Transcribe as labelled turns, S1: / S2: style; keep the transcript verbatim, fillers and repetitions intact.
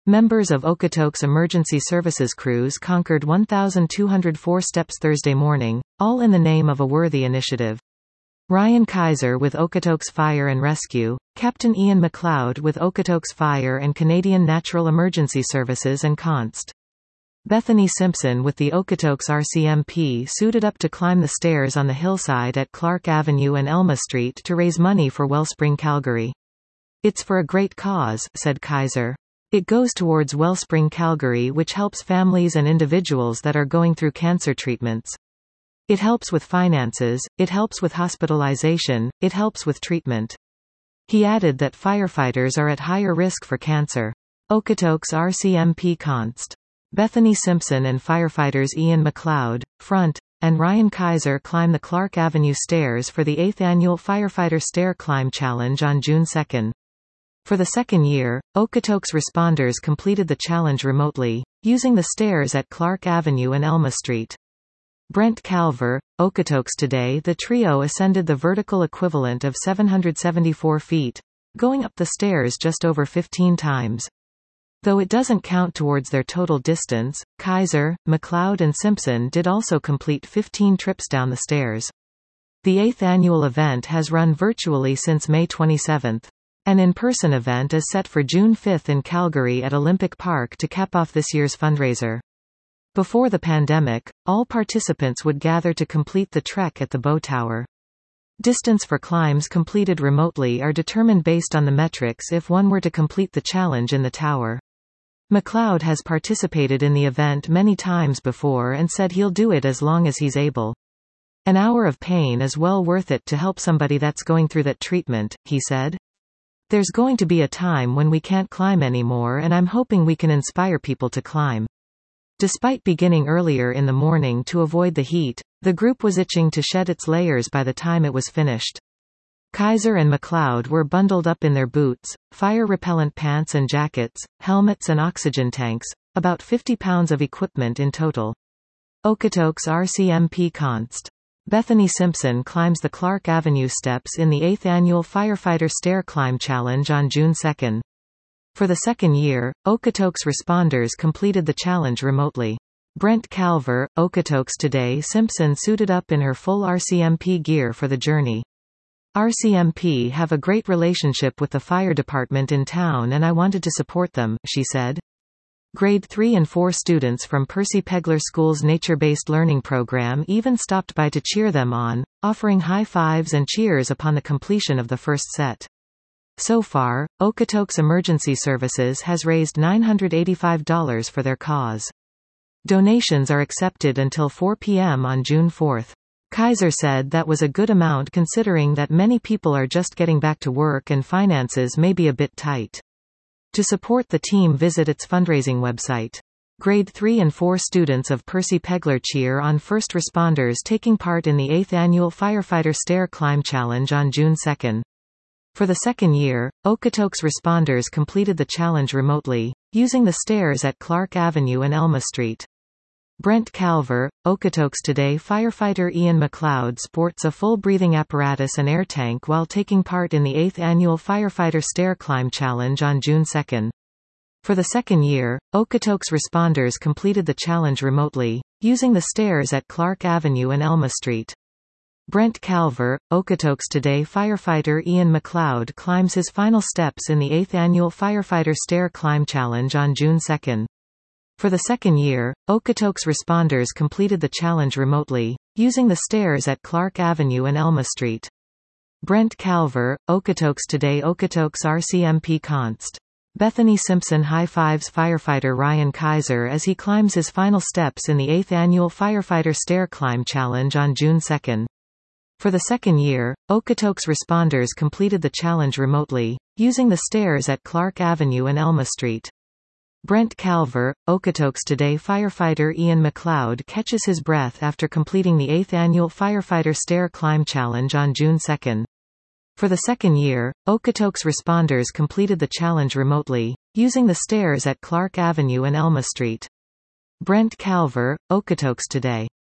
S1: Members of Okotoks Emergency Services crews conquered one thousand two hundred four steps Thursday morning, all in the name of a worthy initiative. Ryan Kaiser with Okotoks Fire and Rescue, Captain Ian McLeod with Okotoks Fire and Canadian Natural Emergency Services and Const. Bethany Simpson with the Okotoks R C M P suited up to climb the stairs on the hillside at Clark Avenue and Elma Street to raise money for Wellspring Calgary. "It's for a great cause," said Kaiser. "It goes towards Wellspring Calgary, which helps families and individuals that are going through cancer treatments. It helps with finances, it helps with hospitalization, it helps with treatment." He added that firefighters are at higher risk for cancer. Okotoks R C M P Const. Bethany Simpson and firefighters Ian McLeod, front, and Ryan Kaiser climb the Clark Avenue stairs for the eighth annual Firefighter Stair Climb Challenge on June second. For the second year, Okotoks responders completed the challenge remotely, using the stairs at Clark Avenue and Elma Street. Brent Calver, Okotoks Today. The trio ascended the vertical equivalent of seven hundred seventy-four feet, going up the stairs just over fifteen times. Though it doesn't count towards their total distance, Kaiser, McLeod and Simpson did also complete fifteen trips down the stairs. The eighth annual event has run virtually since May twenty-seventh. An in-person event is set for June fifth in Calgary at Olympic Park to cap off this year's fundraiser. Before the pandemic, all participants would gather to complete the trek at the Bow Tower. Distance for climbs completed remotely are determined based on the metrics if one were to complete the challenge in the tower. McLeod has participated in the event many times before and said he'll do it as long as he's able. "An hour of pain is well worth it to help somebody that's going through that treatment," he said. "There's going to be a time when we can't climb anymore, and I'm hoping we can inspire people to climb." Despite beginning earlier in the morning to avoid the heat, the group was itching to shed its layers by the time it was finished. Kaiser and McLeod were bundled up in their boots, fire-repellent pants and jackets, helmets and oxygen tanks, about fifty pounds of equipment in total. Okotoks R C M P Const. Bethany Simpson climbs the Clark Avenue steps in the eighth annual Firefighter Stair Climb Challenge on June second. For the second year, Okotoks responders completed the challenge remotely. Brent Calver, Okotoks Today. Simpson suited up in her full R C M P gear for the journey. "R C M P have a great relationship with the fire department in town and I wanted to support them," she said. Grade three and four students from Percy Pegler School's nature-based learning program even stopped by to cheer them on, offering high fives and cheers upon the completion of the first set. So far, Okotoks Emergency Services has raised nine hundred eighty-five dollars for their cause. Donations are accepted until four p m on June fourth. Kaiser said that was a good amount considering that many people are just getting back to work and finances may be a bit tight. To support the team, visit its fundraising website. Grade three and four students of Percy Pegler cheer on first responders taking part in the eighth annual Firefighter Stair Climb Challenge on June second. For the second year, Okotoks responders completed the challenge remotely, using the stairs at Clark Avenue and Elma Street. Brent Calver, Okotoks Today. Firefighter Ian McLeod sports a full breathing apparatus and air tank while taking part in the eighth annual Firefighter Stair Climb Challenge on June second. For the second year, Okotoks responders completed the challenge remotely, using the stairs at Clark Avenue and Elma Street. Brent Calver, Okotoks Today. Firefighter Ian McLeod climbs his final steps in the eighth annual Firefighter Stair Climb Challenge on June second. For the second year, Okotoks responders completed the challenge remotely, using the stairs at Clark Avenue and Elma Street. Brent Calver, Okotoks Today. Okotoks R C M P Const. Bethany Simpson high-fives firefighter Ryan Kaiser as he climbs his final steps in the eighth annual Firefighter Stair Climb Challenge on June second. For the second year, Okotoks responders completed the challenge remotely, using the stairs at Clark Avenue and Elma Street. Brent Calver, Okotoks Today. Firefighter Ian McLeod catches his breath after completing the eighth annual Firefighter Stair Climb Challenge on June second. For the second year, Okotoks responders completed the challenge remotely, using the stairs at Clark Avenue and Elma Street. Brent Calver, Okotoks Today.